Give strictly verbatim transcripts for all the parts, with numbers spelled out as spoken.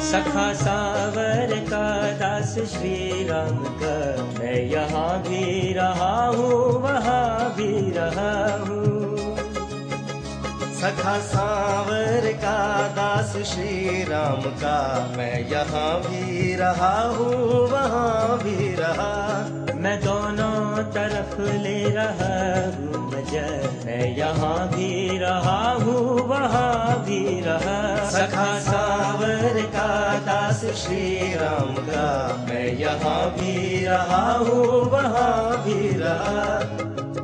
सखा सावर का दास श्री राम का, मैं यहाँ भी रहा हूँ वहाँ भी रहा हूँ। सखा सावर का दास श्री राम का, मैं यहाँ भी रहा हूँ वहाँ भी रहा। मैं दोनों तरफ ले रहा हूँ मजा, मैं यहाँ भी रहा हूँ वहाँ भी रहा। सखा सावर का दास श्री राम का, मैं यहाँ भी रहा हूँ वहाँ भी रहा।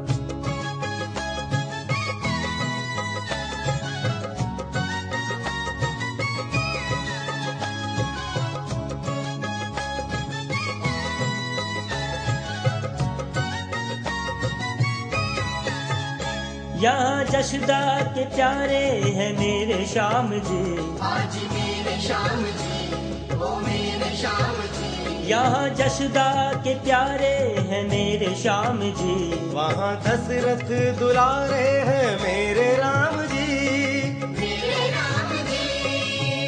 यहाँ जशोदा के प्यारे हैं मेरे श्याम जी, आज मेरे श्याम जी, वो मेरे श्याम जी। यहाँ जशोदा के प्यारे हैं मेरे श्याम जी, वहाँ दशरथ दुलारे हैं मेरे राम जी, मेरे राम जी।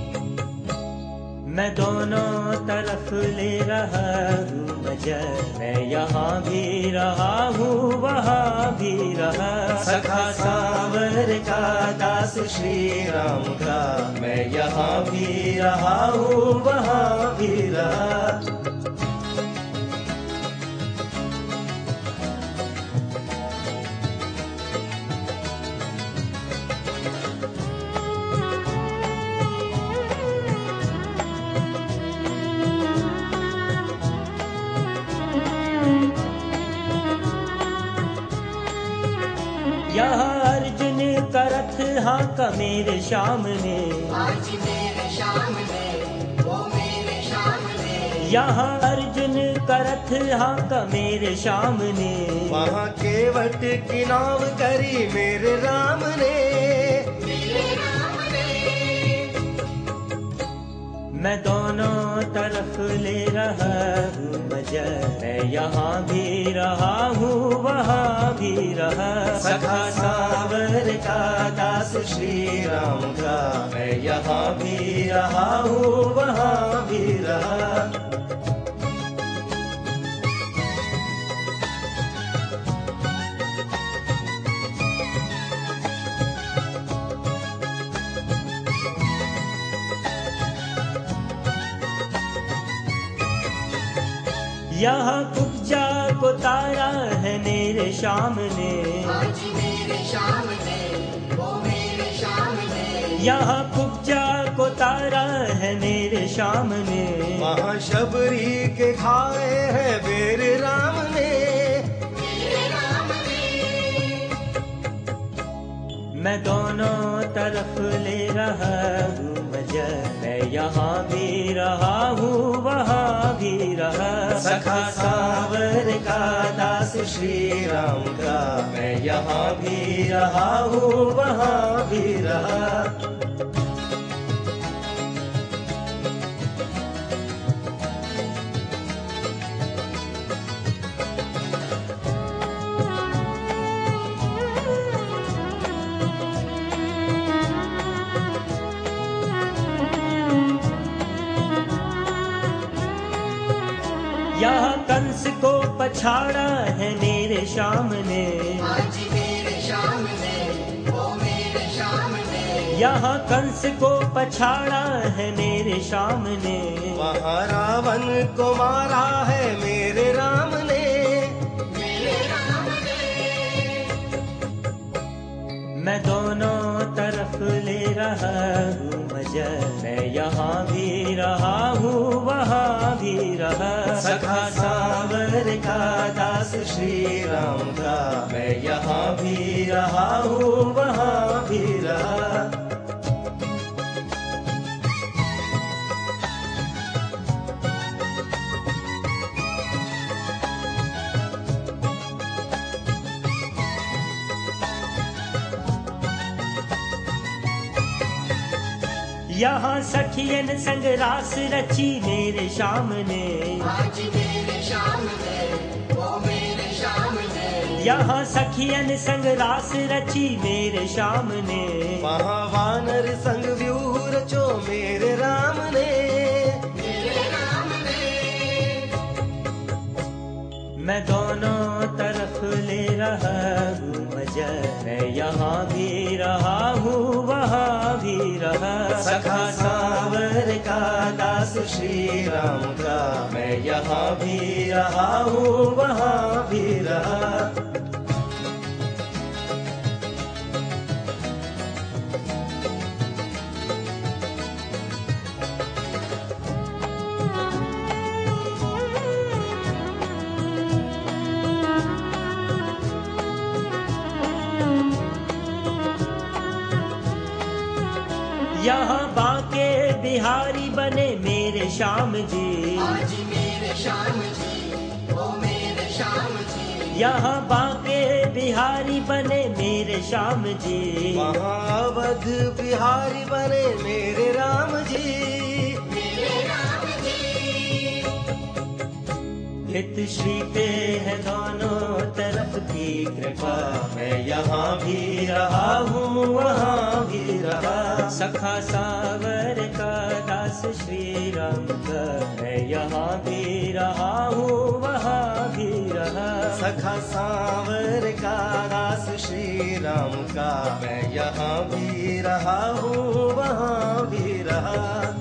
मैं दोनों तरफ ले रहा हूँ मजा, मैं यहाँ भी रहा हूँ वहाँ भी रहा। सखा सावर का दास श्री राम का, मैं यहाँ भी रहा हूँ वहाँ भी रहा। यहाँ अर्जुन का रथ हाँका मेरे श्याम ने, आज मेरे श्याम ने, वो मेरे श्याम ने। यहाँ अर्जुन का रथ हाँका मेरे श्याम ने, वहाँ केवट की नाव करी मेरे राम ने, मेरे राम ने। मैं दोनों तरफ ले रहा हूँ मजा, मैं यहाँ भी रहा हूँ वहाँ भी रहा। सखा सावर का दास श्री राम का, मैं यहाँ भी रहा हूँ वहाँ भी रहा। यहाँ कुब्जा को तारा है मेरे श्याम ने, आज मेरे श्याम ने, वो मेरे श्याम ने। यहाँ कुब्जा को तारा है मेरे श्याम ने, वहाँ शबरी के खाए हैं मेरे राम ने, मेरे राम ने। मैं दोनों तरफ ले रहा हूँ मजा, मैं यहाँ भी रहा हूँ वहाँ भी रहा। सखा सावर का दास श्री राम का, मैं यहाँ भी रहा हूँ वहाँ भी रहा। यहाँ कंस को पछाड़ा है मेरे श्याम ने, आज मेरे श्याम ने, वो मेरे श्याम ने। यहाँ कंस को पछाड़ा है मेरे श्याम ने, वहाँ रावण को मारा है मेरे राम ने, मेरे राम ने। मैं दोनों तरफ ले रहा हूँ मजा, मैं यहाँ भी रहा हूँ वहाँ भी रहा। सखा सावर का दास श्री राम का, मैं यहाँ भी रहा हूँ वहाँ भी रहा। यहाँ सखियन संग रास रची मेरे श्याम ने, आज मेरे श्याम ने, वो मेरे श्याम ने। यहाँ सखियन संग रास रची मेरे श्याम ने, वहाँ वानर संग व्यूह रचो मेरे राम ने। मैं दोनों तरफ ले रहा हूँ मजा, मैं यहाँ भी रहा हूँ वहाँ भी रहा। सखा सावर का दास श्री राम का, मैं यहाँ भी रहा हूँ वहाँ भी रहा। यहाँ बाके बिहारी बने मेरे श्याम जी, आज मेरे श्याम जी, ओ मेरे श्याम जी। यहाँ बाके बिहारी बने मेरे श्याम जी, वहाँ अवध बिहारी बने मेरे राम जी। मेरे राम जी हित श्री पे है दोनों तरफ की कृपा, मैं यहाँ भी रहा हूँ वहाँ भी रहा। सखा सावर का दास श्री राम का, मैं यहाँ भी रहा हूँ वहाँ भी रहा। सखा सावर का दास श्री राम का, मैं यहाँ भी रहा हूँ वहाँ भी रहा।